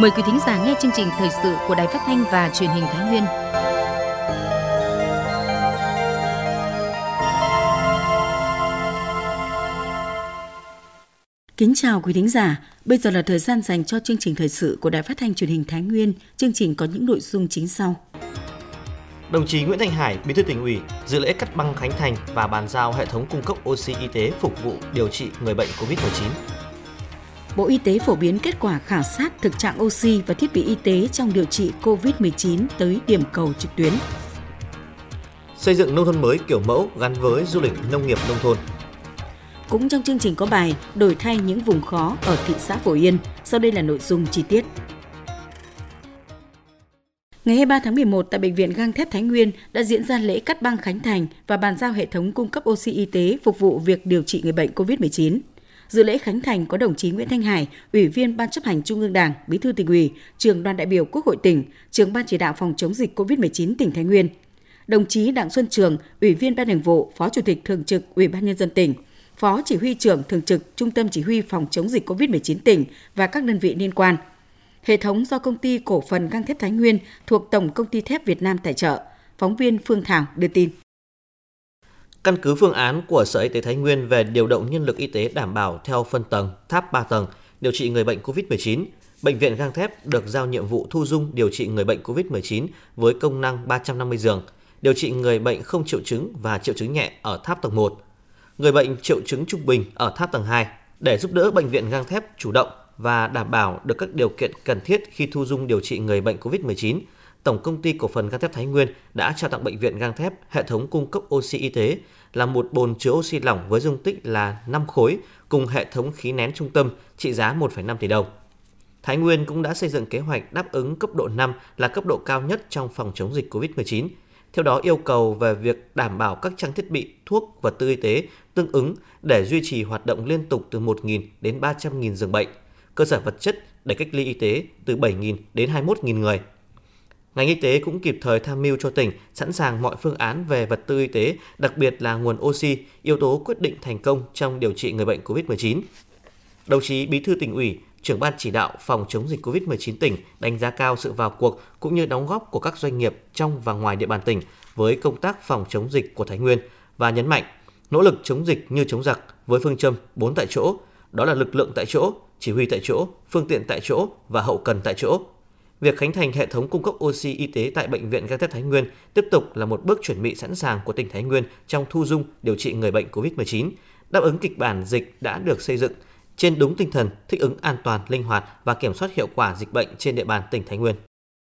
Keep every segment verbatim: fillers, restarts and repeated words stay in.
Mời quý thính giả nghe chương trình thời sự của Đài Phát thanh và Truyền hình Thái Nguyên. Kính chào quý thính giả, bây giờ là thời gian dành cho chương trình thời sự của Đài Phát thanh Truyền hình Thái Nguyên. Chương trình có những nội dung chính sau. Đồng chí Nguyễn Thanh Hải, Bí thư Tỉnh ủy, dự lễ cắt băng khánh thành và bàn giao hệ thống cung cấp oxy y tế phục vụ điều trị người bệnh covid mười chín. Bộ Y tế phổ biến kết quả khảo sát thực trạng oxy và thiết bị y tế trong điều trị covid mười chín tới điểm cầu trực tuyến. Xây dựng nông thôn mới kiểu mẫu gắn với du lịch nông nghiệp nông thôn. Cũng trong chương trình có bài đổi thay những vùng khó ở thị xã Phổ Yên. Sau đây là nội dung chi tiết. Ngày hai mươi ba tháng mười một tại Bệnh viện Gang Thép Thái Nguyên đã diễn ra lễ cắt băng khánh thành và bàn giao hệ thống cung cấp oxy y tế phục vụ việc điều trị người bệnh covid mười chín. Dự lễ khánh thành có đồng chí Nguyễn Thanh Hải, Ủy viên Ban Chấp hành Trung ương Đảng, Bí thư Tỉnh ủy, Trưởng đoàn đại biểu Quốc hội tỉnh, Trưởng Ban chỉ đạo phòng chống dịch covid mười chín tỉnh Thái Nguyên. Đồng chí Đặng Xuân Trường, Ủy viên Ban Thường vụ, Phó Chủ tịch Thường trực Ủy ban Nhân dân tỉnh, Phó Chỉ huy trưởng Thường trực Trung tâm Chỉ huy phòng chống dịch covid mười chín tỉnh và các đơn vị liên quan. Hệ thống do Công ty Cổ phần Gang Thép Thái Nguyên thuộc Tổng Công ty Thép Việt Nam tài trợ. Phóng viên Phương Thảo đưa tin. Căn cứ phương án của Sở Y tế Thái Nguyên về điều động nhân lực y tế đảm bảo theo phân tầng, tháp ba tầng, điều trị người bệnh covid mười chín, Bệnh viện Gang Thép được giao nhiệm vụ thu dung điều trị người bệnh covid mười chín với công năng ba trăm năm mươi giường, điều trị người bệnh không triệu chứng và triệu chứng nhẹ ở tháp tầng một, người bệnh triệu chứng trung bình ở tháp tầng hai. Để giúp đỡ Bệnh viện Gang Thép chủ động và đảm bảo được các điều kiện cần thiết khi thu dung điều trị người bệnh covid mười chín, Tổng Công ty Cổ phần Gang Thép Thái Nguyên đã trao tặng Bệnh viện Gang Thép hệ thống cung cấp oxy y tế là một bồn chứa oxy lỏng với dung tích là năm khối cùng hệ thống khí nén trung tâm trị giá một phẩy năm tỷ đồng. Thái Nguyên cũng đã xây dựng kế hoạch đáp ứng cấp độ năm là cấp độ cao nhất trong phòng chống dịch covid mười chín. Theo đó yêu cầu về việc đảm bảo các trang thiết bị, thuốc, vật tư y tế tương ứng để duy trì hoạt động liên tục từ một nghìn đến ba trăm nghìn giường bệnh, cơ sở vật chất để cách ly y tế từ bảy nghìn đến hai mươi mốt nghìn người. Ngành y tế cũng kịp thời tham mưu cho tỉnh sẵn sàng mọi phương án về vật tư y tế, đặc biệt là nguồn oxy, yếu tố quyết định thành công trong điều trị người bệnh covid mười chín. Đồng chí Bí thư Tỉnh ủy, Trưởng Ban chỉ đạo phòng chống dịch covid mười chín tỉnh đánh giá cao sự vào cuộc cũng như đóng góp của các doanh nghiệp trong và ngoài địa bàn tỉnh với công tác phòng chống dịch của Thái Nguyên và nhấn mạnh nỗ lực chống dịch như chống giặc với phương châm bốn tại chỗ, đó là lực lượng tại chỗ, chỉ huy tại chỗ, phương tiện tại chỗ và hậu cần tại chỗ. Việc khánh thành hệ thống cung cấp oxy y tế tại Bệnh viện Gang Thép Thái Nguyên tiếp tục là một bước chuẩn bị sẵn sàng của tỉnh Thái Nguyên trong thu dung điều trị người bệnh covid mười chín, đáp ứng kịch bản dịch đã được xây dựng trên đúng tinh thần thích ứng an toàn, linh hoạt và kiểm soát hiệu quả dịch bệnh trên địa bàn tỉnh Thái Nguyên.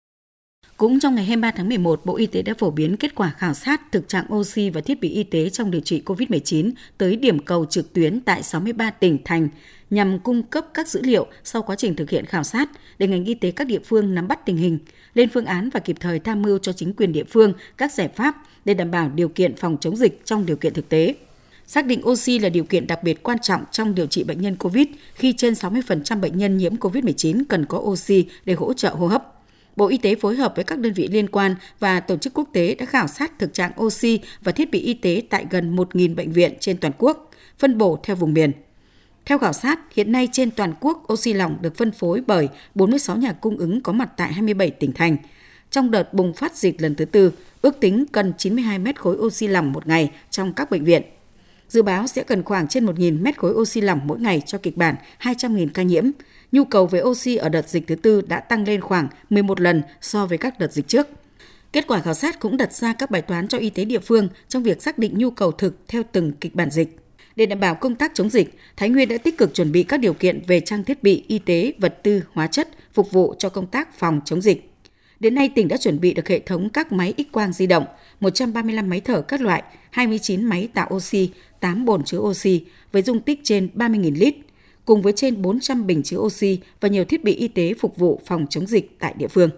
Cũng trong ngày hai mươi ba tháng mười một, Bộ Y tế đã phổ biến kết quả khảo sát thực trạng oxy và thiết bị y tế trong điều trị covid mười chín tới điểm cầu trực tuyến tại sáu mươi ba tỉnh, thành nhằm cung cấp các dữ liệu sau quá trình thực hiện khảo sát để ngành y tế các địa phương nắm bắt tình hình, lên phương án và kịp thời tham mưu cho chính quyền địa phương các giải pháp để đảm bảo điều kiện phòng chống dịch trong điều kiện thực tế. Xác định oxy là điều kiện đặc biệt quan trọng trong điều trị bệnh nhân COVID khi trên sáu mươi phần trăm bệnh nhân nhiễm covid mười chín cần có oxy để hỗ trợ hô hấp. Bộ Y tế phối hợp với các đơn vị liên quan và tổ chức quốc tế đã khảo sát thực trạng oxy và thiết bị y tế tại gần một nghìn bệnh viện trên toàn quốc, phân bổ theo vùng miền. Theo khảo sát, hiện nay trên toàn quốc oxy lỏng được phân phối bởi bốn mươi sáu nhà cung ứng có mặt tại hai mươi bảy tỉnh thành. Trong đợt bùng phát dịch lần thứ tư, ước tính cần chín mươi hai mét khối oxy lỏng một ngày trong các bệnh viện. Dự báo sẽ cần khoảng trên một nghìn mét khối oxy lỏng mỗi ngày cho kịch bản hai trăm nghìn ca nhiễm. Nhu cầu về oxy ở đợt dịch thứ tư đã tăng lên khoảng mười một lần so với các đợt dịch trước. Kết quả khảo sát cũng đặt ra các bài toán cho y tế địa phương trong việc xác định nhu cầu thực theo từng kịch bản dịch. Để đảm bảo công tác chống dịch, Thái Nguyên đã tích cực chuẩn bị các điều kiện về trang thiết bị y tế, vật tư, hóa chất phục vụ cho công tác phòng chống dịch. Đến nay, tỉnh đã chuẩn bị được hệ thống các máy X-quang di động, một trăm ba mươi lăm máy thở các loại, hai mươi chín máy tạo oxy, tám bồn chứa oxy với dung tích trên ba mươi nghìn lít, cùng với trên bốn trăm bình chứa oxy và nhiều thiết bị y tế phục vụ phòng chống dịch tại địa phương.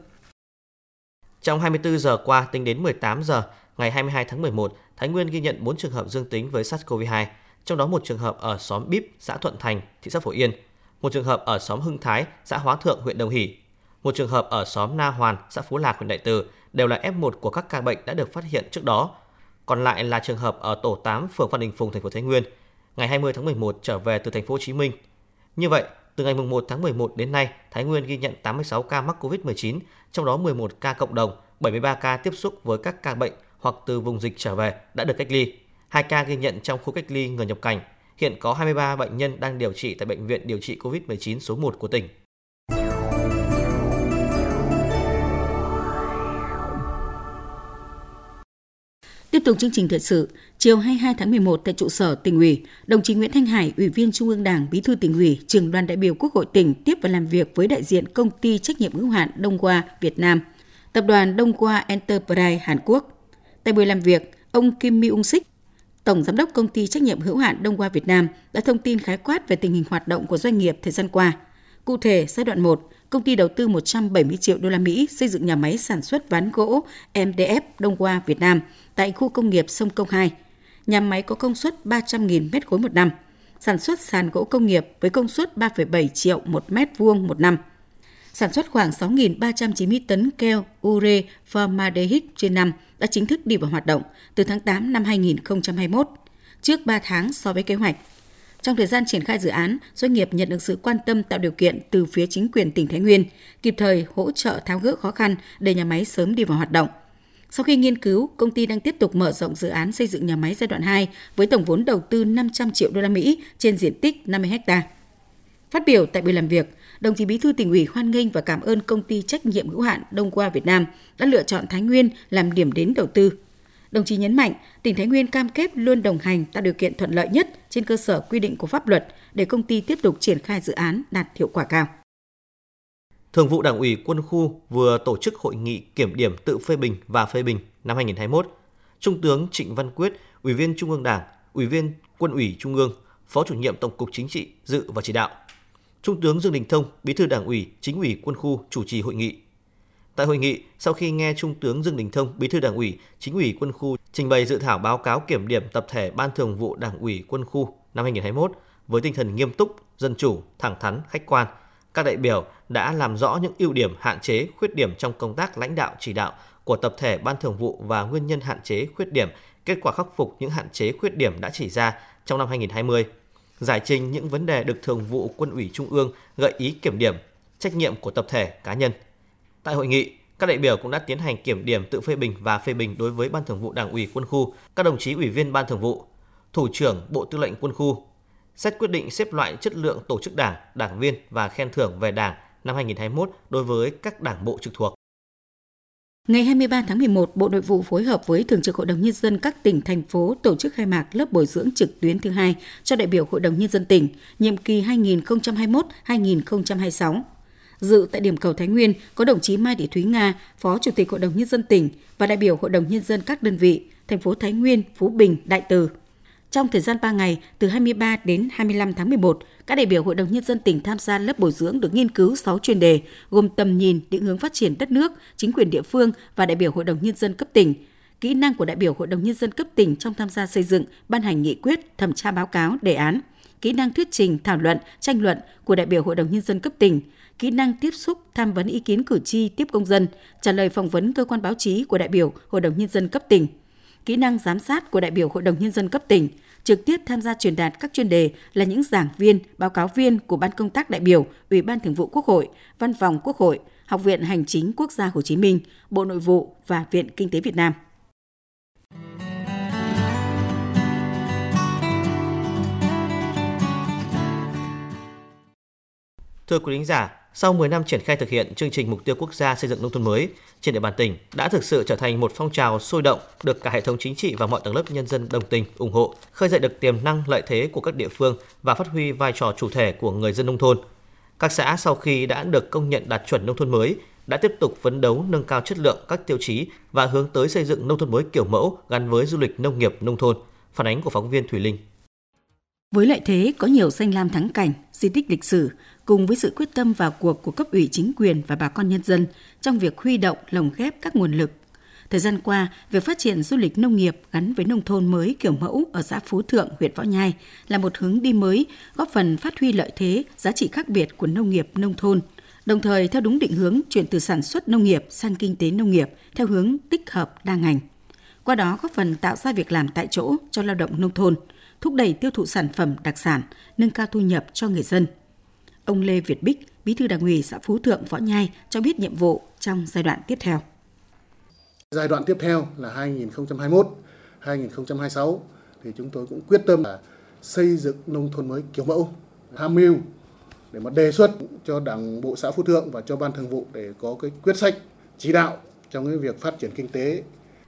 Trong hai mươi tư giờ qua, tính đến mười tám giờ ngày hai mươi hai tháng mười một, Thái Nguyên ghi nhận bốn trường hợp dương tính với SARS-xê o vê hai, trong đó một trường hợp ở xóm Bíp, xã Thuận Thành, thị xã Phổ Yên, một trường hợp ở xóm Hưng Thái, xã Hóa Thượng, huyện Đồng Hỷ, một trường hợp ở xóm Na Hoàn, xã Phú Lạc, huyện Đại Từ, đều là ép một của các ca bệnh đã được phát hiện trước đó. Còn lại là trường hợp ở tổ tám, phường Phan Đình Phùng, thành phố Thái Nguyên, ngày hai mươi tháng mười một trở về từ thành phố Hồ Chí Minh. Như vậy, từ ngày một tháng mười một đến nay, Thái Nguyên ghi nhận tám mươi sáu ca mắc covid mười chín, trong đó mười một ca cộng đồng, bảy mươi ba ca tiếp xúc với các ca bệnh hoặc từ vùng dịch trở về đã được cách ly. hai ca ghi nhận trong khu cách ly người nhập cảnh. Hiện có hai mươi ba bệnh nhân đang điều trị tại Bệnh viện điều trị covid mười chín số một của tỉnh. Tiếp tục chương trình thời sự, chiều hai mươi hai tháng mười một tại trụ sở Tỉnh ủy, đồng chí Nguyễn Thanh Hải, Ủy viên Trung ương Đảng, Bí thư Tỉnh ủy, Trưởng đoàn đại biểu Quốc hội tỉnh tiếp và làm việc với đại diện công ty trách nhiệm hữu hạn Đông Qua Việt Nam, tập đoàn Đông Qua Enterprise Hàn Quốc. Tại buổi làm việc, ông Kim Mi-ung Sik, Tổng giám đốc công ty trách nhiệm hữu hạn Đông Qua Việt Nam đã thông tin khái quát về tình hình hoạt động của doanh nghiệp thời gian qua. Cụ thể, giai đoạn một, công ty đầu tư một trăm bảy mươi triệu đô la Mỹ xây dựng nhà máy sản xuất ván gỗ em đê ép Đông Qua Việt Nam tại khu công nghiệp Sông Công hai. Nhà máy có công suất ba trăm nghìn mét khối một năm, sản xuất sàn gỗ công nghiệp với công suất ba phẩy bảy triệu một mét vuông một năm, sản xuất khoảng sáu nghìn ba trăm chín mươi tấn keo ure formaldehyde trên năm đã chính thức đi vào hoạt động từ tháng tám năm hai nghìn không trăm hai mươi mốt, trước ba tháng so với kế hoạch. Trong thời gian triển khai dự án, doanh nghiệp nhận được sự quan tâm tạo điều kiện từ phía chính quyền tỉnh Thái Nguyên, kịp thời hỗ trợ tháo gỡ khó khăn để nhà máy sớm đi vào hoạt động. Sau khi nghiên cứu, công ty đang tiếp tục mở rộng dự án xây dựng nhà máy giai đoạn hai với tổng vốn đầu tư năm trăm triệu đô la Mỹ trên diện tích năm mươi héc ta. Phát biểu tại buổi làm việc, đồng chí Bí thư Tỉnh ủy hoan nghênh và cảm ơn công ty trách nhiệm hữu hạn Đông Qua Việt Nam đã lựa chọn Thái Nguyên làm điểm đến đầu tư. Đồng chí nhấn mạnh, tỉnh Thái Nguyên cam kết luôn đồng hành tạo điều kiện thuận lợi nhất trên cơ sở quy định của pháp luật để công ty tiếp tục triển khai dự án đạt hiệu quả cao. Thường vụ Đảng ủy Quân khu vừa tổ chức hội nghị kiểm điểm tự phê bình và phê bình năm hai nghìn không trăm hai mươi mốt. Trung tướng Trịnh Văn Quyết, Ủy viên Trung ương Đảng, Ủy viên Quân ủy Trung ương, Phó Chủ nhiệm Tổng cục Chính trị dự và chỉ đạo. Trung tướng Dương Đình Thông, Bí thư Đảng ủy, Chính ủy Quân khu chủ trì hội nghị. Tại hội nghị, sau khi nghe Trung tướng Dương Đình Thông, Bí thư Đảng ủy, Chính ủy Quân khu trình bày dự thảo báo cáo kiểm điểm tập thể Ban Thường vụ Đảng ủy Quân khu năm hai nghìn không trăm hai mươi mốt với tinh thần nghiêm túc, dân chủ, thẳng thắn, khách quan, các đại biểu đã làm rõ những ưu điểm, hạn chế, khuyết điểm trong công tác lãnh đạo chỉ đạo của tập thể Ban Thường vụ và nguyên nhân hạn chế, khuyết điểm, kết quả khắc phục những hạn chế, khuyết điểm đã chỉ ra trong năm hai nghìn không trăm hai mươi, giải trình những vấn đề được Thường vụ Quân ủy Trung ương gợi ý kiểm điểm, trách nhiệm của tập thể, cá nhân. Tại hội nghị, các đại biểu cũng đã tiến hành kiểm điểm tự phê bình và phê bình đối với Ban Thường vụ Đảng ủy Quân khu, các đồng chí ủy viên Ban Thường vụ, Thủ trưởng Bộ Tư lệnh Quân khu, xét quyết định xếp loại chất lượng tổ chức đảng, đảng viên và khen thưởng về đảng năm hai nghìn không trăm hai mươi mốt đối với các đảng bộ trực thuộc. Ngày hai mươi ba tháng mười một, Bộ Nội vụ phối hợp với Thường trực Hội đồng Nhân dân các tỉnh, thành phố tổ chức khai mạc lớp bồi dưỡng trực tuyến thứ hai cho đại biểu Hội đồng Nhân dân tỉnh, nhiệm kỳ hai nghìn không trăm hai mươi mốt đến hai nghìn không trăm hai mươi sáu. Dự tại điểm cầu Thái Nguyên có đồng chí Mai Thị Thúy Nga, Phó Chủ tịch Hội đồng Nhân dân tỉnh và đại biểu Hội đồng Nhân dân các đơn vị, thành phố Thái Nguyên, Phú Bình, Đại Từ. Trong thời gian ba ngày, từ hai mươi ba đến hai mươi lăm tháng mười một, các đại biểu Hội đồng Nhân dân tỉnh tham gia lớp bồi dưỡng được nghiên cứu sáu chuyên đề, gồm tầm nhìn, định hướng phát triển đất nước, chính quyền địa phương và đại biểu Hội đồng Nhân dân cấp tỉnh, kỹ năng của đại biểu Hội đồng Nhân dân cấp tỉnh trong tham gia xây dựng, ban hành nghị quyết, thẩm tra báo cáo, đề án, kỹ năng thuyết trình, thảo luận, tranh luận của đại biểu Hội đồng Nhân dân cấp tỉnh, kỹ năng tiếp xúc, tham vấn ý kiến cử tri, tiếp công dân, trả lời phỏng vấn cơ quan báo chí của đại biểu Hội đồng Nhân dân cấp tỉnh, kỹ năng giám sát của đại biểu Hội đồng Nhân dân cấp tỉnh, trực tiếp tham gia truyền đạt các chuyên đề là những giảng viên, báo cáo viên của Ban công tác đại biểu, Ủy ban Thường vụ Quốc hội, Văn phòng Quốc hội, Học viện Hành chính Quốc gia Hồ Chí Minh, Bộ Nội vụ và Viện Kinh tế Việt Nam. Thưa quý thính giả, sau mười năm triển khai thực hiện chương trình mục tiêu quốc gia xây dựng nông thôn mới, trên địa bàn tỉnh đã thực sự trở thành một phong trào sôi động được cả hệ thống chính trị và mọi tầng lớp nhân dân đồng tình, ủng hộ, khơi dậy được tiềm năng lợi thế của các địa phương và phát huy vai trò chủ thể của người dân nông thôn. Các xã sau khi đã được công nhận đạt chuẩn nông thôn mới đã tiếp tục phấn đấu nâng cao chất lượng các tiêu chí và hướng tới xây dựng nông thôn mới kiểu mẫu gắn với du lịch nông nghiệp nông thôn. Phản ánh của phóng viên Thùy Linh. Với lợi thế có nhiều danh lam thắng cảnh, di tích lịch sử, cùng với sự quyết tâm vào cuộc của cấp ủy chính quyền và bà con nhân dân trong việc huy động lồng ghép các nguồn lực, thời gian qua, việc phát triển du lịch nông nghiệp gắn với nông thôn mới kiểu mẫu ở xã Phú Thượng, huyện Võ Nhai là một hướng đi mới, góp phần phát huy lợi thế, giá trị khác biệt của nông nghiệp nông thôn, đồng thời theo đúng định hướng chuyển từ sản xuất nông nghiệp sang kinh tế nông nghiệp theo hướng tích hợp đa ngành. Qua đó góp phần tạo ra việc làm tại chỗ cho lao động nông thôn, thúc đẩy tiêu thụ sản phẩm đặc sản, nâng cao thu nhập cho người dân. Ông Lê Việt Bích, Bí thư Đảng ủy xã Phú Thượng, Võ Nhai cho biết nhiệm vụ trong giai đoạn tiếp theo. Giai đoạn tiếp theo là hai nghìn không trăm hai mươi mốt đến hai nghìn không trăm hai mươi sáu thì chúng tôi cũng quyết tâm là xây dựng nông thôn mới kiểu mẫu, tham mưu để mà đề xuất cho Đảng bộ xã Phú Thượng và cho Ban Thường vụ để có cái quyết sách chỉ đạo trong cái việc phát triển kinh tế.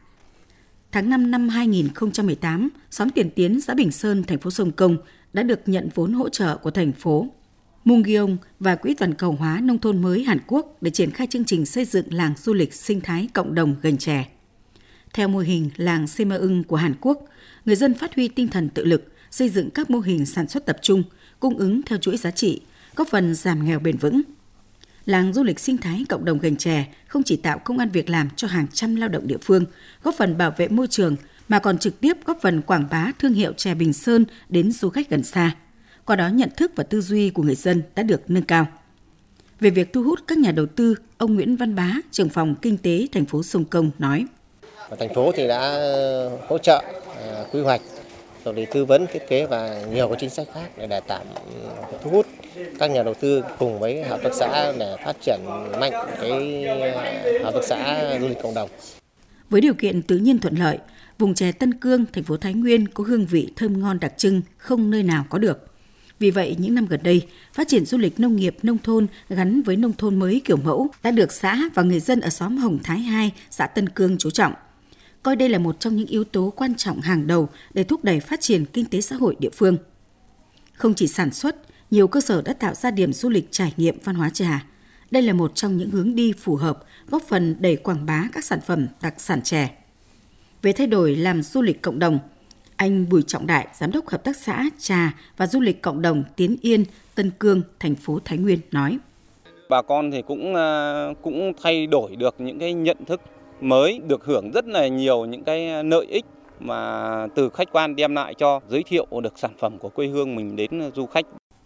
Tháng năm năm hai nghìn không trăm mười tám, xóm Tiền Tiến, xã Bình Sơn, thành phố Sông Công đã được nhận vốn hỗ trợ của thành phố Mungiong và Quỹ toàn cầu hóa nông thôn mới Hàn Quốc để triển khai chương trình xây dựng làng du lịch sinh thái cộng đồng Gành Chè. Theo mô hình làng Semeung của Hàn Quốc, người dân phát huy tinh thần tự lực, xây dựng các mô hình sản xuất tập trung, cung ứng theo chuỗi giá trị, góp phần giảm nghèo bền vững. Làng du lịch sinh thái cộng đồng Gành Chè không chỉ tạo công ăn việc làm cho hàng trăm lao động địa phương, góp phần bảo vệ môi trường, mà còn trực tiếp góp phần quảng bá thương hiệu chè Bình Sơn đến du khách gần xa. Qua đó nhận thức và tư duy của người dân đã được nâng cao. Về việc thu hút các nhà đầu tư, ông Nguyễn Văn Bá, trưởng phòng kinh tế thành phố Sông Công nói: Thành phố thì đã hỗ trợ uh, quy hoạch, rồi để tư vấn thiết kế và nhiều cái chính sách khác để, để tạo thu hút các nhà đầu tư cùng với hợp tác xã để phát triển mạnh cái hợp tác xã du lịch cộng đồng. Với điều kiện tự nhiên thuận lợi, vùng chè Tân Cương, thành phố Thái Nguyên có hương vị thơm ngon đặc trưng không nơi nào có được. Vì vậy, những năm gần đây, phát triển du lịch nông nghiệp nông thôn gắn với nông thôn mới kiểu mẫu đã được xã và người dân ở xóm Hồng Thái hai, xã Tân Cương chú trọng. Coi đây là một trong những yếu tố quan trọng hàng đầu để thúc đẩy phát triển kinh tế xã hội địa phương. Không chỉ sản xuất, nhiều cơ sở đã tạo ra điểm du lịch trải nghiệm văn hóa trà. Đây là một trong những hướng đi phù hợp, góp phần đẩy quảng bá các sản phẩm đặc sản chè. Về thay đổi làm du lịch cộng đồng, anh Bùi Trọng Đại, Giám đốc Hợp tác xã Trà và Du lịch Cộng đồng Tiến Yên, Tân Cương, thành phố Thái Nguyên nói: Bà con thì cũng cũng thay đổi được những cái nhận thức mới, được hưởng rất là nhiều những cái lợi ích mà từ khách quan đem lại cho giới thiệu được sản phẩm của quê hương mình đến du khách.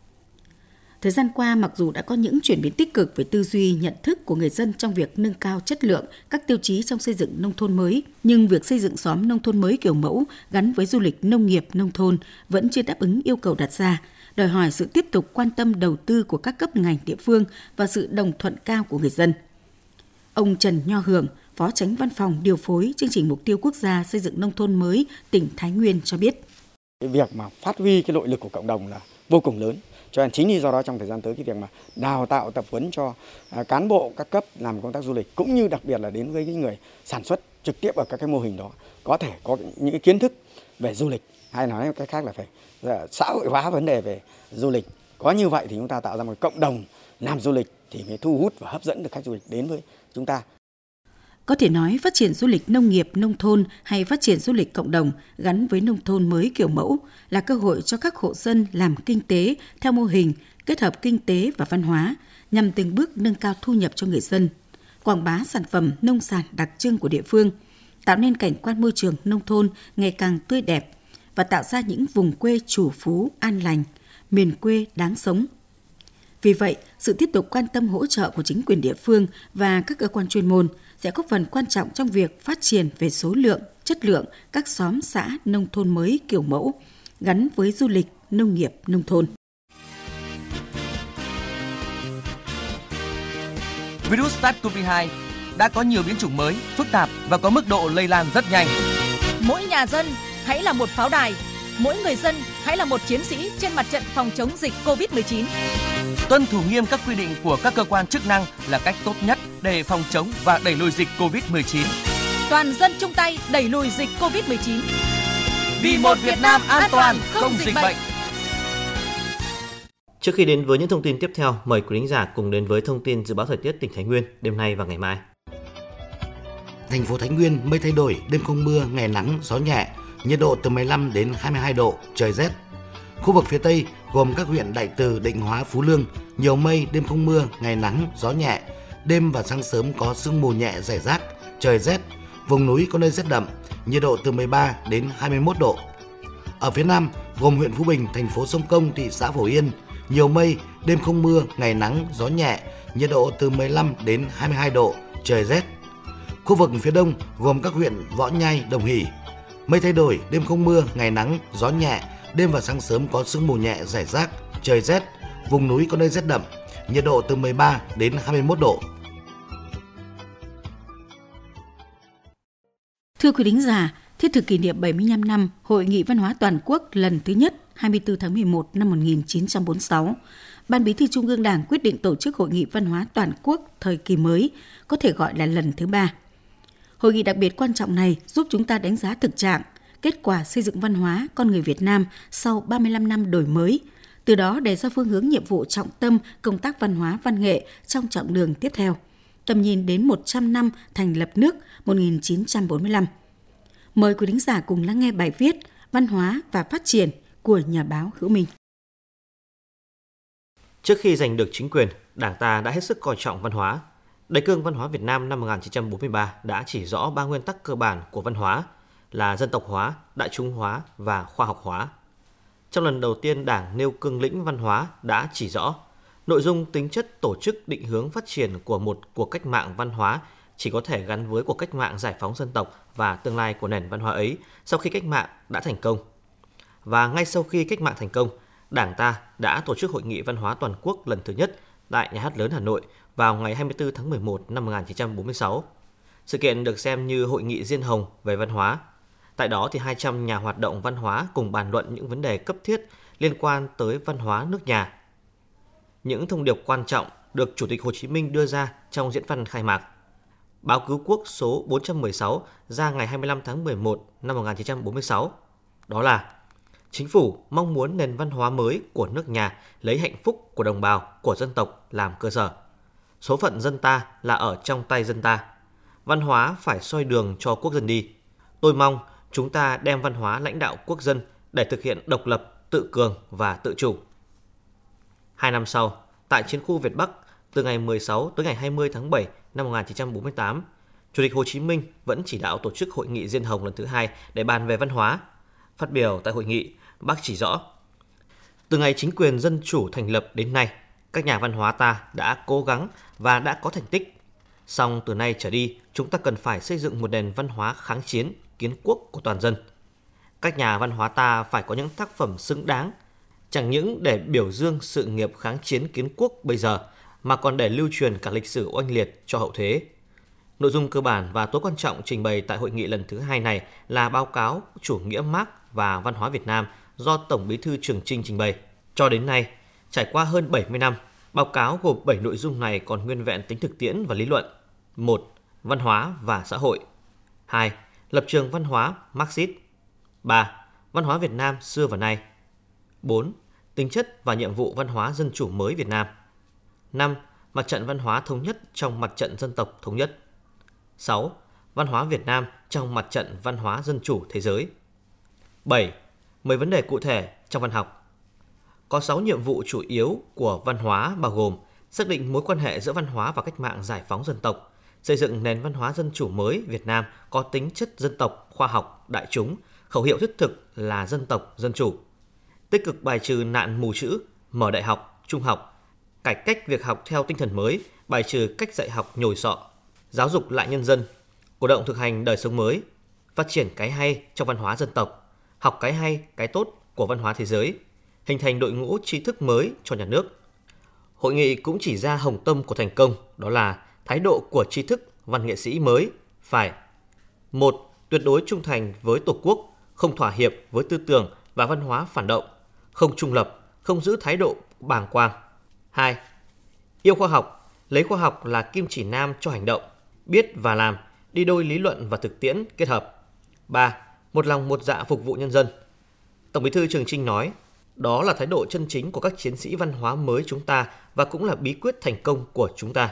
Thời gian qua, mặc dù đã có những chuyển biến tích cực về tư duy, nhận thức của người dân trong việc nâng cao chất lượng các tiêu chí trong xây dựng nông thôn mới, nhưng việc xây dựng xóm nông thôn mới kiểu mẫu gắn với du lịch nông nghiệp nông thôn vẫn chưa đáp ứng yêu cầu đặt ra, đòi hỏi sự tiếp tục quan tâm đầu tư của các cấp ngành địa phương và sự đồng thuận cao của người dân. Ông Trần Nho Hưởng, Phó Chánh Văn phòng điều phối chương trình mục tiêu quốc gia xây dựng nông thôn mới tỉnh Thái Nguyên cho biết: Cái việc mà phát huy cái nội lực của cộng đồng là vô cùng lớn. Cho nên chính vì do đó trong thời gian tới cái việc mà đào tạo tập huấn cho cán bộ các cấp làm công tác du lịch cũng như đặc biệt là đến với những người sản xuất trực tiếp ở các cái mô hình đó có thể có những cái kiến thức về du lịch, hay nói cách khác là phải xã hội hóa vấn đề về du lịch. Có như vậy thì chúng ta tạo ra một cộng đồng làm du lịch thì mới thu hút và hấp dẫn được khách du lịch đến với chúng ta. Có thể nói phát triển du lịch nông nghiệp nông thôn hay phát triển du lịch cộng đồng gắn với nông thôn mới kiểu mẫu là cơ hội cho các hộ dân làm kinh tế theo mô hình kết hợp kinh tế và văn hóa nhằm từng bước nâng cao thu nhập cho người dân, quảng bá sản phẩm nông sản đặc trưng của địa phương, tạo nên cảnh quan môi trường nông thôn ngày càng tươi đẹp và tạo ra những vùng quê chủ phú an lành, miền quê đáng sống. Vì vậy, sự tiếp tục quan tâm hỗ trợ của chính quyền địa phương và các cơ quan chuyên môn sẽ góp phần quan trọng trong việc phát triển về số lượng, chất lượng các xóm xã nông thôn mới kiểu mẫu gắn với du lịch, nông nghiệp, nông thôn. Virus SARS-xê o vê hai đã có nhiều biến chủng mới, phức tạp và có mức độ lây lan rất nhanh. Mỗi nhà dân hãy là một pháo đài, mỗi người dân hãy là một chiến sĩ trên mặt trận phòng chống dịch covid mười chín. Tuân thủ nghiêm các quy định của các cơ quan chức năng là cách tốt nhất để phòng chống và đẩy lùi dịch covid mười chín. Toàn dân chung tay đẩy lùi dịch covid mười chín. Vì một Việt Nam an toàn, không dịch bệnh. Trước khi đến với những thông tin tiếp theo, mời quý khán giả cùng đến với thông tin dự báo thời tiết tỉnh Thái Nguyên đêm nay và ngày mai. Thành phố Thái Nguyên mây thay đổi, đêm không mưa, ngày nắng, gió nhẹ, nhiệt độ từ mười lăm đến hai mươi hai độ, trời rét. Khu vực phía Tây gồm các huyện Đại Từ, Định Hóa, Phú Lương, nhiều mây, đêm không mưa, ngày nắng, gió nhẹ, đêm và sáng sớm có sương mù nhẹ rải rác, trời rét, vùng núi có nơi rét đậm, nhiệt độ từ mười ba đến hai mươi mốt độ. Ở phía Nam gồm huyện Phú Bình, thành phố Sông Công, thị xã Phổ Yên, nhiều mây, đêm không mưa, ngày nắng, gió nhẹ, nhiệt độ từ mười lăm đến hai mươi hai độ, trời rét. Khu vực phía Đông gồm các huyện Võ Nhai, Đồng Hỷ, mây thay đổi, đêm không mưa, ngày nắng, gió nhẹ, đêm và sáng sớm có sương mù nhẹ rải rác, trời rét, vùng núi có nơi rét đậm, nhiệt độ từ mười ba đến hai mươi mốt độ. Thưa quý thính giả, thiết thực kỷ niệm bảy mươi lăm năm Hội nghị Văn hóa Toàn quốc lần thứ nhất hai mươi tư tháng mười một năm một nghìn chín trăm bốn mươi sáu, Ban Bí thư Trung ương Đảng quyết định tổ chức Hội nghị Văn hóa Toàn quốc thời kỳ mới, có thể gọi là lần thứ ba. Hội nghị đặc biệt quan trọng này giúp chúng ta đánh giá thực trạng, kết quả xây dựng văn hóa con người Việt Nam sau ba mươi lăm năm đổi mới, từ đó đề ra phương hướng nhiệm vụ trọng tâm công tác văn hóa văn nghệ trong chặng đường tiếp theo, tầm nhìn đến một trăm năm thành lập nước một nghìn chín trăm bốn mươi lăm. Mời quý thính giả cùng lắng nghe bài viết Văn hóa và phát triển của nhà báo Hữu Minh. Trước khi giành được chính quyền, Đảng ta đã hết sức coi trọng văn hóa. Đề cương Văn hóa Việt Nam năm một nghìn chín trăm bốn mươi ba đã chỉ rõ ba nguyên tắc cơ bản của văn hóa là dân tộc hóa, đại chúng hóa và khoa học hóa. Trong lần đầu tiên Đảng nêu cương lĩnh văn hóa đã chỉ rõ nội dung, tính chất, tổ chức, định hướng phát triển của một cuộc cách mạng văn hóa chỉ có thể gắn với cuộc cách mạng giải phóng dân tộc và tương lai của nền văn hóa ấy sau khi cách mạng đã thành công. Và ngay sau khi cách mạng thành công, Đảng ta đã tổ chức Hội nghị Văn hóa Toàn quốc lần thứ nhất tại Nhà hát lớn Hà Nội vào ngày hai mươi tư tháng mười một năm một nghìn chín trăm bốn mươi sáu. Sự kiện được xem như hội nghị diên hồng về văn hóa. Tại đó thì hai trăm nhà hoạt động văn hóa cùng bàn luận những vấn đề cấp thiết liên quan tới văn hóa nước nhà. Những thông điệp quan trọng được Chủ tịch Hồ Chí Minh đưa ra trong diễn văn khai mạc. Báo Cứu Quốc số bốn trăm mười sáu ra ngày hai mươi lăm tháng mười một năm một nghìn chín trăm bốn mươi sáu. Đó là: Chính phủ mong muốn nền văn hóa mới của nước nhà lấy hạnh phúc của đồng bào, của dân tộc làm cơ sở. Số phận dân ta là ở trong tay dân ta. Văn hóa phải soi đường cho quốc dân đi. Tôi mong chúng ta đem văn hóa lãnh đạo quốc dân để thực hiện độc lập, tự cường và tự chủ. Hai năm sau, tại chiến khu Việt Bắc, từ ngày mười sáu tới ngày hai mươi tháng bảy năm một nghìn chín trăm bốn mươi tám, Chủ tịch Hồ Chí Minh vẫn chỉ đạo tổ chức Hội nghị diên hồng lần thứ hai để bàn về văn hóa. Phát biểu tại hội nghị, Bác chỉ rõ, từ ngày chính quyền dân chủ thành lập đến nay, các nhà văn hóa ta đã cố gắng và đã có thành tích. Song từ nay trở đi, chúng ta cần phải xây dựng một nền văn hóa kháng chiến, kiến quốc của toàn dân. Các nhà văn hóa ta phải có những tác phẩm xứng đáng, chẳng những để biểu dương sự nghiệp kháng chiến kiến quốc bây giờ, mà còn để lưu truyền cả lịch sử oanh liệt cho hậu thế. Nội dung cơ bản và tối quan trọng trình bày tại hội nghị lần thứ hai này là báo cáo chủ nghĩa Mác và văn hóa Việt Nam do Tổng Bí thư Trường Chinh trình bày. Cho đến nay, trải qua hơn bảy mươi năm, báo cáo gồm bảy nội dung này còn nguyên vẹn tính thực tiễn và lý luận. một. Văn hóa và xã hội. hai. Lập trường văn hóa Marxist. ba. Văn hóa Việt Nam xưa và nay. bốn. Tính chất và nhiệm vụ văn hóa dân chủ mới Việt Nam. năm. Mặt trận văn hóa thống nhất trong mặt trận dân tộc thống nhất. sáu. Văn hóa Việt Nam trong mặt trận văn hóa dân chủ thế giới. bảy. mười vấn đề cụ thể trong văn học. Có sáu nhiệm vụ chủ yếu của văn hóa bao gồm xác định mối quan hệ giữa văn hóa và cách mạng giải phóng dân tộc, xây dựng nền văn hóa dân chủ mới Việt Nam có tính chất dân tộc, khoa học, đại chúng, khẩu hiệu thiết thực là dân tộc, dân chủ, tích cực bài trừ nạn mù chữ, mở đại học, trung học, cải cách việc học theo tinh thần mới, bài trừ cách dạy học nhồi sọ, giáo dục lại nhân dân, cổ động thực hành đời sống mới, phát triển cái hay trong văn hóa dân tộc, học cái hay, cái tốt của văn hóa thế giới, hình thành đội ngũ trí thức mới cho nhà nước. Hội nghị cũng chỉ ra hồng tâm của thành công, đó là thái độ của trí thức, văn nghệ sĩ mới phải: một. Tuyệt đối trung thành với Tổ quốc, không thỏa hiệp với tư tưởng và văn hóa phản động, không trung lập, không giữ thái độ bàng quang. hai. Yêu khoa học, lấy khoa học là kim chỉ nam cho hành động, biết và làm, đi đôi lý luận và thực tiễn kết hợp. ba. Một lòng một dạ phục vụ nhân dân. Tổng Bí thư Trường Chinh nói, đó là thái độ chân chính của các chiến sĩ văn hóa mới chúng ta và cũng là bí quyết thành công của chúng ta.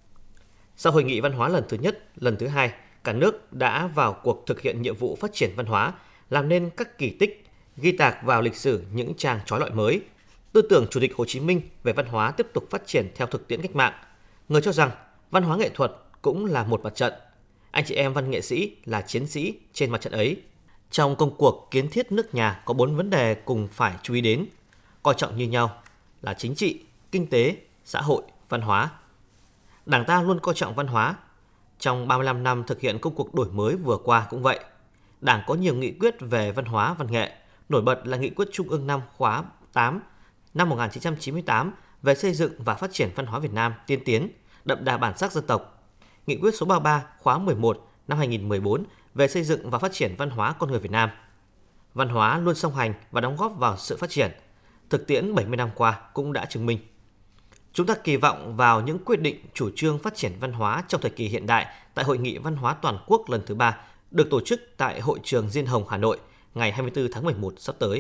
Sau hội nghị văn hóa lần thứ nhất, lần thứ hai, cả nước đã vào cuộc thực hiện nhiệm vụ phát triển văn hóa, làm nên các kỳ tích, ghi tạc vào lịch sử những trang chói lọi mới. Tư tưởng Chủ tịch Hồ Chí Minh về văn hóa tiếp tục phát triển theo thực tiễn cách mạng. Người cho rằng văn hóa nghệ thuật cũng là một mặt trận. Anh chị em văn nghệ sĩ là chiến sĩ trên mặt trận ấy. Trong công cuộc kiến thiết nước nhà có bốn vấn đề cùng phải chú ý đến, coi trọng như nhau là chính trị, kinh tế, xã hội, văn hóa. Đảng ta luôn coi trọng văn hóa. Trong ba mươi lăm năm thực hiện công cuộc đổi mới vừa qua cũng vậy. Đảng có nhiều nghị quyết về văn hóa, văn nghệ, nổi bật là nghị quyết Trung ương năm khóa tám năm một nghìn chín trăm chín mươi tám về xây dựng và phát triển văn hóa Việt Nam tiên tiến, đậm đà bản sắc dân tộc, Nghị quyết số ba mươi ba khóa mười một năm hai nghìn không trăm mười bốn về xây dựng và phát triển văn hóa con người Việt Nam. Văn hóa luôn song hành và đóng góp vào sự phát triển. Thực tiễn bảy mươi năm qua cũng đã chứng minh. Chúng ta kỳ vọng vào những quyết định chủ trương phát triển văn hóa trong thời kỳ hiện đại tại Hội nghị Văn hóa Toàn quốc lần thứ ba được tổ chức tại Hội trường Diên Hồng, Hà Nội ngày hai mươi tư tháng mười một sắp tới.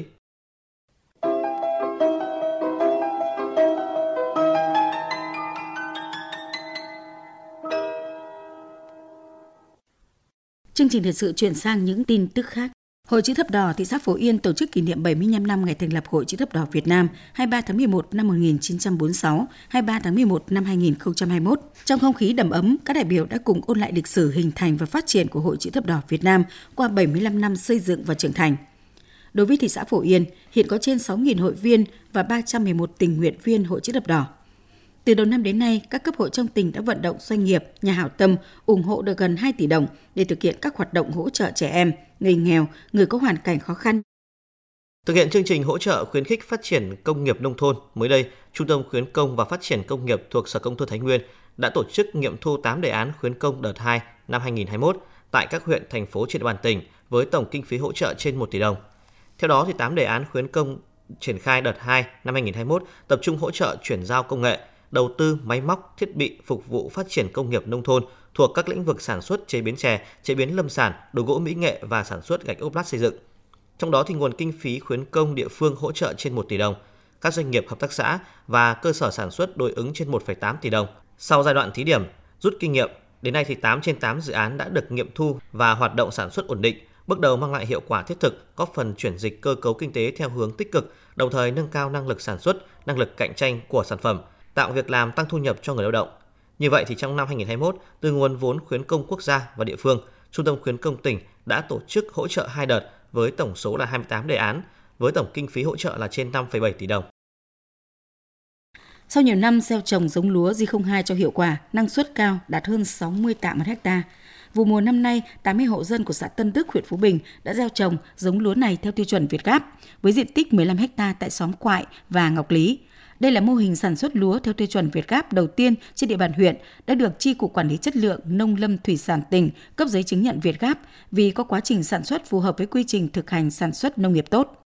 Chương trình thời sự chuyển sang những tin tức khác. Hội Chữ Thập Đỏ thị xã Phổ Yên tổ chức kỷ niệm bảy mươi lăm năm ngày thành lập Hội Chữ Thập Đỏ Việt Nam hai mươi ba tháng mười một năm một nghìn chín trăm bốn mươi sáu, hai mươi ba tháng mười một năm hai nghìn không trăm hai mươi mốt. Trong không khí đầm ấm, các đại biểu đã cùng ôn lại lịch sử hình thành và phát triển của Hội Chữ Thập Đỏ Việt Nam qua bảy mươi lăm năm xây dựng và trưởng thành. Đối với thị xã Phổ Yên, hiện có trên sáu nghìn hội viên và ba trăm mười một tình nguyện viên Hội Chữ Thập Đỏ. Từ đầu năm đến nay, các cấp hội trong tỉnh đã vận động doanh nghiệp, nhà hảo tâm ủng hộ được gần hai tỷ đồng để thực hiện các hoạt động hỗ trợ trẻ em, người nghèo, người có hoàn cảnh khó khăn. Thực hiện chương trình hỗ trợ khuyến khích phát triển công nghiệp nông thôn, mới đây, Trung tâm khuyến công và phát triển công nghiệp thuộc Sở Công Thương Thái Nguyên đã tổ chức nghiệm thu tám đề án khuyến công đợt hai năm hai nghìn không trăm hai mươi mốt tại các huyện, thành phố trên địa bàn tỉnh với tổng kinh phí hỗ trợ trên một tỷ đồng. Theo đó, thì tám đề án khuyến công triển khai đợt hai năm hai nghìn không trăm hai mươi mốt tập trung hỗ trợ chuyển giao công nghệ, đầu tư máy móc, thiết bị phục vụ phát triển công nghiệp nông thôn thuộc các lĩnh vực sản xuất chế biến chè, chế biến lâm sản, đồ gỗ mỹ nghệ và sản xuất gạch ốp lát xây dựng. Trong đó thì nguồn kinh phí khuyến công địa phương hỗ trợ trên một tỷ đồng, các doanh nghiệp hợp tác xã và cơ sở sản xuất đối ứng trên một phẩy tám tỷ đồng. Sau giai đoạn thí điểm, rút kinh nghiệm, đến nay thì tám trên tám dự án đã được nghiệm thu và hoạt động sản xuất ổn định, bước đầu mang lại hiệu quả thiết thực, góp phần chuyển dịch cơ cấu kinh tế theo hướng tích cực, đồng thời nâng cao năng lực sản xuất, năng lực cạnh tranh của sản phẩm, tạo việc làm, tăng thu nhập cho người lao động. Như vậy thì trong năm hai nghìn không trăm hai mươi mốt, từ nguồn vốn khuyến công quốc gia và địa phương, Trung tâm khuyến công tỉnh đã tổ chức hỗ trợ hai đợt với tổng số là hai mươi tám đề án, với tổng kinh phí hỗ trợ là trên năm phẩy bảy tỷ đồng. Sau nhiều năm gieo trồng giống lúa G không hai cho hiệu quả, năng suất cao đạt hơn sáu mươi tạ một hectare. Vụ mùa năm nay, tám mươi hộ dân của xã Tân Đức, huyện Phú Bình đã gieo trồng giống lúa này theo tiêu chuẩn Việt Gáp với diện tích mười lăm hectare tại xóm Quại và Ngọc Lý. Đây là mô hình sản xuất lúa theo tiêu chuẩn Việt Gáp đầu tiên trên địa bàn huyện, đã được Chi cục Quản lý Chất lượng Nông lâm Thủy sản tỉnh cấp giấy chứng nhận Việt Gáp vì có quá trình sản xuất phù hợp với quy trình thực hành sản xuất nông nghiệp tốt.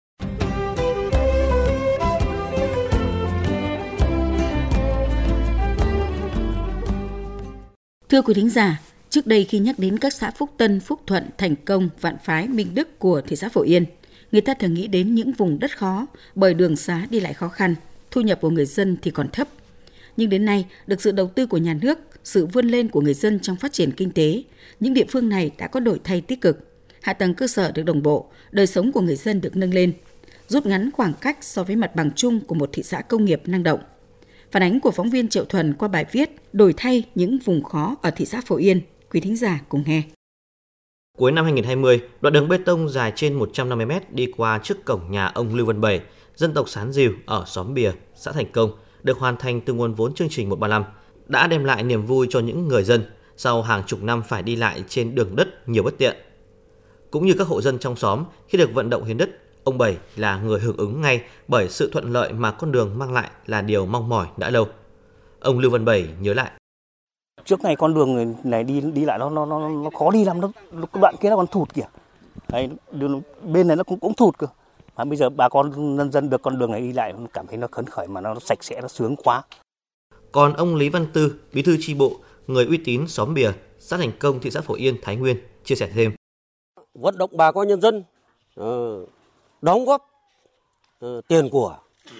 Thưa quý thính giả, trước đây khi nhắc đến các xã Phúc Tân, Phúc Thuận, Thành Công, Vạn Phái, Minh Đức của thị xã Phổ Yên, người ta thường nghĩ đến những vùng đất khó bởi đường xá đi lại khó khăn, thu nhập của người dân thì còn thấp. Nhưng đến nay, được sự đầu tư của nhà nước, sự vươn lên của người dân trong phát triển kinh tế, những địa phương này đã có đổi thay tích cực. Hạ tầng cơ sở được đồng bộ, đời sống của người dân được nâng lên, rút ngắn khoảng cách so với mặt bằng chung của một thị xã công nghiệp năng động. Phản ánh của phóng viên Triệu Thuần qua bài viết Đổi thay những vùng khó ở thị xã Phổ Yên. Quý thính giả cùng nghe. Cuối năm hai nghìn không trăm hai mươi, đoạn đường bê tông dài trên một trăm năm mươi mét đi qua trước cổng nhà ông Lưu Văn Bảy, dân tộc Sán Dìu ở xóm Bìa, xã Thành Công, được hoàn thành từ nguồn vốn chương trình một trăm ba mươi lăm, đã đem lại niềm vui cho những người dân sau hàng chục năm phải đi lại trên đường đất nhiều bất tiện. Cũng như các hộ dân trong xóm, khi được vận động hiến đất, ông Bảy là người hưởng ứng ngay bởi sự thuận lợi mà con đường mang lại là điều mong mỏi đã lâu. Ông Lưu Văn Bảy nhớ lại. Trước này con đường này đi đi lại nó nó nó, nó khó đi lắm, nó đoạn kia nó còn thụt kìa. Đấy, đường bên này nó cũng cũng thụt cơ. Mà bây giờ bà con nhân dân được con đường này đi lại cảm thấy nó phấn khởi mà nó sạch sẽ, nó sướng quá. Còn ông Lý Văn Tư, bí thư chi bộ, người uy tín xóm Bìa, xã Thành Công, thị xã Phổ Yên, Thái Nguyên chia sẻ thêm. Vận động bà con nhân dân uh, đóng góp uh, tiền của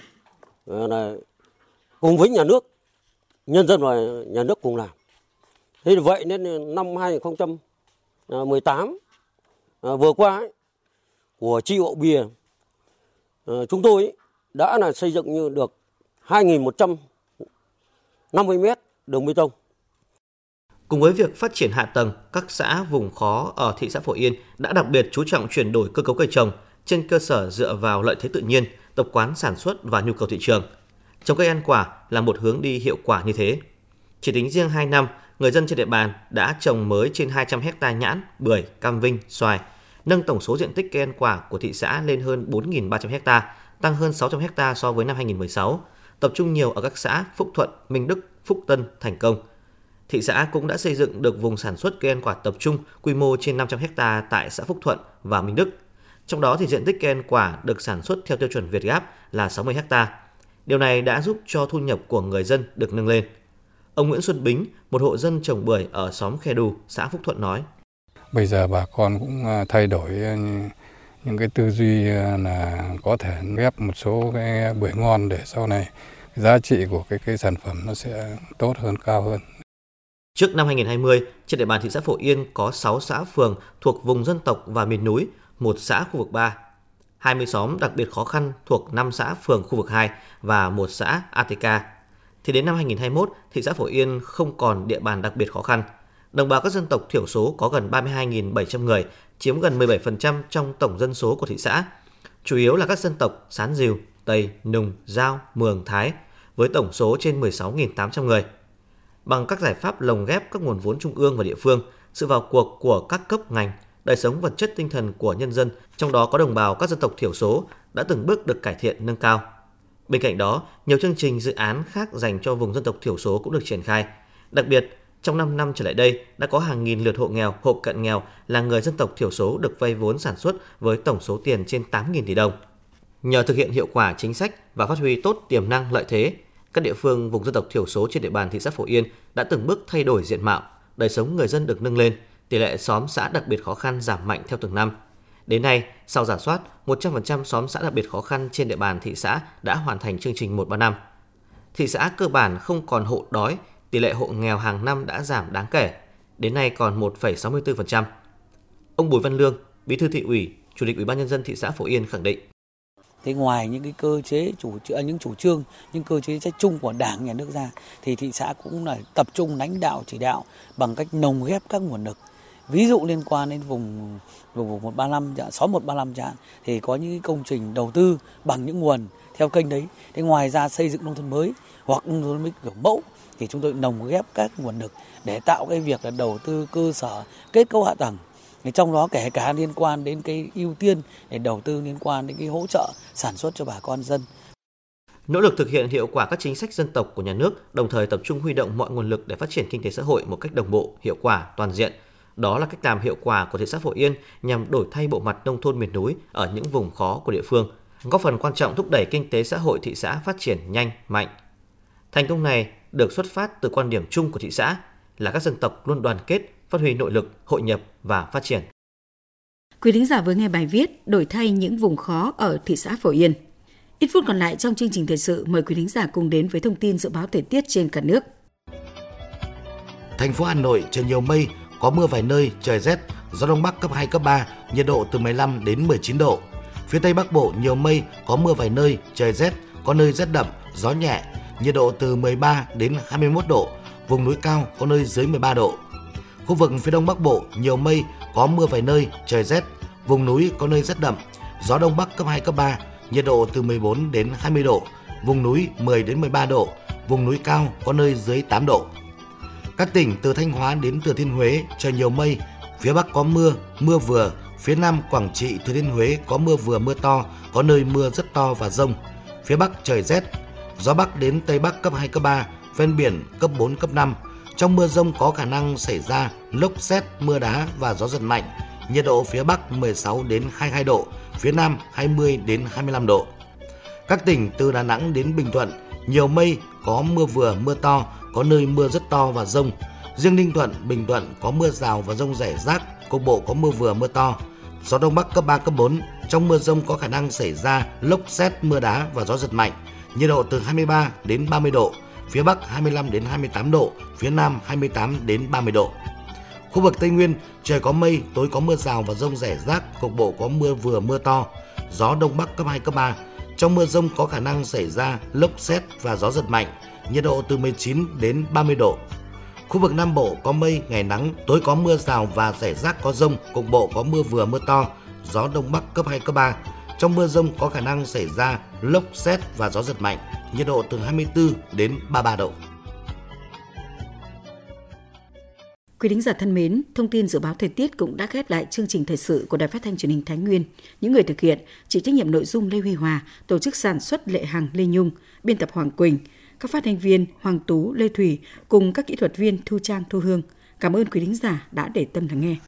uh, này, cùng với nhà nước, nhân dân và nhà nước cùng làm. Thế vậy nên năm hai nghìn không trăm mười tám uh, vừa qua ấy, của chi bộ Bìa uh, chúng tôi ấy, đã là xây dựng như được hai nghìn một trăm năm mươi mét đường bê tông. Cùng với việc phát triển hạ tầng, các xã vùng khó ở thị xã Phổ Yên đã đặc biệt chú trọng chuyển đổi cơ cấu cây trồng trên cơ sở dựa vào lợi thế tự nhiên, tập quán sản xuất và nhu cầu thị trường. Trồng cây ăn quả là một hướng đi hiệu quả như thế. Chỉ tính riêng hai năm, người dân trên địa bàn đã trồng mới trên hai trăm héc ta nhãn, bưởi, cam vinh, xoài, nâng tổng số diện tích cây ăn quả của thị xã lên hơn bốn nghìn ba trăm héc ta, tăng hơn sáu trăm héc ta so với năm hai nghìn không trăm mười sáu, tập trung nhiều ở các xã Phúc Thuận, Minh Đức, Phúc Tân, Thành Công. Thị xã cũng đã xây dựng được vùng sản xuất cây ăn quả tập trung quy mô trên năm trăm héc ta tại xã Phúc Thuận và Minh Đức. Trong đó thì diện tích cây ăn quả được sản xuất theo tiêu chuẩn Việt Gáp là sáu mươi héc ta. Điều này đã giúp cho thu nhập của người dân được nâng lên. Ông Nguyễn Xuân Bính, một hộ dân trồng bưởi ở xóm Khe Đù, xã Phúc Thuận nói: Bây giờ bà con cũng thay đổi những cái tư duy là có thể ghép một số cái bưởi ngon để sau này giá trị của cái cái sản phẩm nó sẽ tốt hơn, cao hơn. Trước năm hai nghìn không trăm hai mươi, trên địa bàn thị xã Phổ Yên có sáu xã phường thuộc vùng dân tộc và miền núi, một xã khu vực ba, hai mươi xóm đặc biệt khó khăn thuộc năm xã phường khu vực hai và một xã a tê ca. Thì đến năm hai nghìn không trăm hai mươi mốt, thị xã Phổ Yên không còn địa bàn đặc biệt khó khăn. Đồng bào các dân tộc thiểu số có gần ba mươi hai nghìn bảy trăm người, chiếm gần mười bảy phần trăm trong tổng dân số của thị xã. Chủ yếu là các dân tộc Sán Dìu, Tây, Nùng, Dao, Mường, Thái, với tổng số trên mười sáu nghìn tám trăm người. Bằng các giải pháp lồng ghép các nguồn vốn trung ương và địa phương, sự vào cuộc của các cấp ngành, đời sống vật chất tinh thần của nhân dân, trong đó có đồng bào các dân tộc thiểu số, đã từng bước được cải thiện nâng cao. Bên cạnh đó, nhiều chương trình dự án khác dành cho vùng dân tộc thiểu số cũng được triển khai. Đặc biệt, trong năm năm trở lại đây, đã có hàng nghìn lượt hộ nghèo, hộ cận nghèo là người dân tộc thiểu số được vay vốn sản xuất với tổng số tiền trên tám nghìn tỷ đồng. Nhờ thực hiện hiệu quả chính sách và phát huy tốt tiềm năng lợi thế, các địa phương vùng dân tộc thiểu số trên địa bàn thị xã Phổ Yên đã từng bước thay đổi diện mạo, đời sống người dân được nâng lên, tỷ lệ xóm xã đặc biệt khó khăn giảm mạnh theo từng năm. Đến nay, sau rà soát, một trăm phần trăm xóm xã đặc biệt khó khăn trên địa bàn thị xã đã hoàn thành chương trình một ba năm. Thị xã cơ bản không còn hộ đói, tỷ lệ hộ nghèo hàng năm đã giảm đáng kể, đến nay còn một phẩy sáu mươi tư phần trăm. Ông Bùi Văn Lương, Bí thư Thị ủy, Chủ tịch Ủy ban nhân dân thị xã Phổ Yên khẳng định: Thế ngoài những cái cơ chế chủ những chủ trương, những cơ chế chung của Đảng, Nhà nước ra, thì thị xã cũng là tập trung lãnh đạo chỉ đạo bằng cách lồng ghép các nguồn lực. Ví dụ liên quan đến vùng vùng một ba năm, xóm một ba năm chẳng, thì có những công trình đầu tư bằng những nguồn theo kênh đấy. Thế ngoài ra xây dựng nông thôn mới hoặc nông thôn mới kiểu mẫu thì chúng tôi lồng ghép các nguồn lực để tạo cái việc là đầu tư cơ sở kết cấu hạ tầng. Thì trong đó kể cả liên quan đến cái ưu tiên để đầu tư liên quan đến cái hỗ trợ sản xuất cho bà con dân. Nỗ lực thực hiện hiệu quả các chính sách dân tộc của nhà nước, đồng thời tập trung huy động mọi nguồn lực để phát triển kinh tế xã hội một cách đồng bộ, hiệu quả, toàn diện. Đó là cách làm hiệu quả của thị xã Phổ Yên nhằm đổi thay bộ mặt nông thôn miền núi ở những vùng khó của địa phương, góp phần quan trọng thúc đẩy kinh tế xã hội thị xã phát triển nhanh, mạnh. Thành công này được xuất phát từ quan điểm chung của thị xã là các dân tộc luôn đoàn kết, phát huy nội lực, hội nhập và phát triển. Quý thính giả vừa nghe bài viết đổi thay những vùng khó ở thị xã Phổ Yên. Ít phút còn lại trong chương trình thời sự, mời quý thính giả cùng đến với thông tin dự báo thời tiết trên cả nước. Thành phố Hà Nội trời nhiều mây, có mưa vài nơi, trời rét, gió đông bắc cấp hai, cấp ba, nhiệt độ từ mười lăm đến mười chín độ. Phía Tây Bắc Bộ nhiều mây, có mưa vài nơi, trời rét, có nơi rét đậm, gió nhẹ, nhiệt độ từ mười ba đến hai mươi mốt độ, vùng núi cao có nơi dưới mười ba độ. Khu vực phía Đông Bắc Bộ nhiều mây, có mưa vài nơi, trời rét, vùng núi có nơi rét đậm, gió đông bắc cấp hai, cấp ba, nhiệt độ từ mười bốn đến hai mươi độ, vùng núi mười đến mười ba độ, vùng núi cao có nơi dưới tám độ. Các tỉnh từ Thanh Hóa đến Thừa Thiên Huế trời nhiều mây, phía Bắc có mưa, mưa vừa, phía Nam Quảng Trị, Thừa Thiên Huế có mưa vừa mưa to, có nơi mưa rất to và dông. Phía Bắc trời rét, gió Bắc đến Tây Bắc cấp hai, cấp ba, ven biển cấp bốn, cấp năm. Trong mưa dông có khả năng xảy ra lốc sét, mưa đá và gió giật mạnh. Nhiệt độ phía Bắc mười sáu đến hai mươi hai độ, phía Nam hai mươi đến hai mươi lăm độ. Các tỉnh từ Đà Nẵng đến Bình Thuận nhiều mây, có mưa vừa mưa to, có nơi mưa rất to và dông. Riêng Ninh Thuận, Bình Thuận có mưa rào và dông rải rác, cục bộ có mưa vừa mưa to. Gió đông bắc cấp ba, cấp bốn. Trong mưa dông có khả năng xảy ra lốc sét, mưa đá và gió giật mạnh. Nhiệt độ từ hai mươi ba đến ba mươi độ, phía Bắc hai mươi lăm đến hai mươi tám độ, phía Nam hai mươi tám đến ba mươi độ. Khu vực Tây Nguyên trời có mây, tối có mưa rào và dông rải rác, cục bộ có mưa vừa mưa to. Gió đông bắc cấp hai, cấp ba. Trong mưa dông có khả năng xảy ra lốc sét và gió giật mạnh. Nhiệt độ từ mười chín đến ba mươi độ. Khu vực Nam Bộ có mây, ngày nắng, tối có mưa rào và rải rác có dông, cục bộ có mưa vừa mưa to, gió đông bắc cấp hai, cấp ba. Trong mưa dông có khả năng xảy ra lốc sét và gió giật mạnh, nhiệt độ từ hai mươi tư đến ba mươi ba độ. Quý thính giả thân mến, thông tin dự báo thời tiết cũng đã khép lại chương trình thời sự của Đài Phát thanh Truyền hình Thái Nguyên. Những người thực hiện chịu trách nhiệm nội dung Lê Huy Hòa, tổ chức sản xuất Lệ Hằng, Lê Nhung, biên tập Hoàng Quỳnh, các phát thanh viên Hoàng Tú, Lê Thủy cùng các kỹ thuật viên Thu Trang, Thu Hương. Cảm ơn quý thính giả đã để tâm lắng nghe.